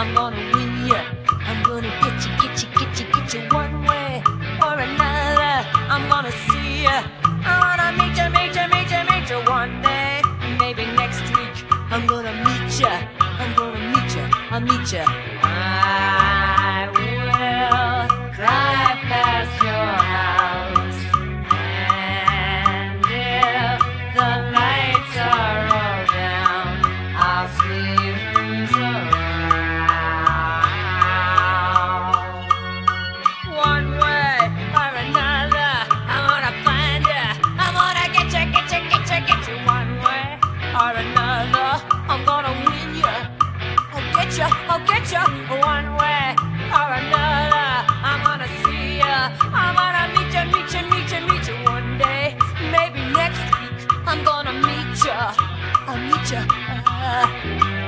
I'm gonna win ya. I'm gonna get you, get you, get you, get you one way or another. I'm gonna see ya. I wanna meet ya, meet ya, meet ya, meet ya one day. Maybe next week. I'm gonna meet ya. I'm gonna meet ya. I'll meet ya. I will drive past your house, and if the lights are all down, I'll see who's around. One way or another, I'm gonna find ya. I'm gonna get ya, get ya, get ya, get you. One way or another, I'm gonna win ya. I'll get ya, one way or another. I'm gonna see ya. I'm gonna meet ya, meet ya, meet ya, meet ya one day. Maybe next week I'm gonna meet ya. I'll meet ya.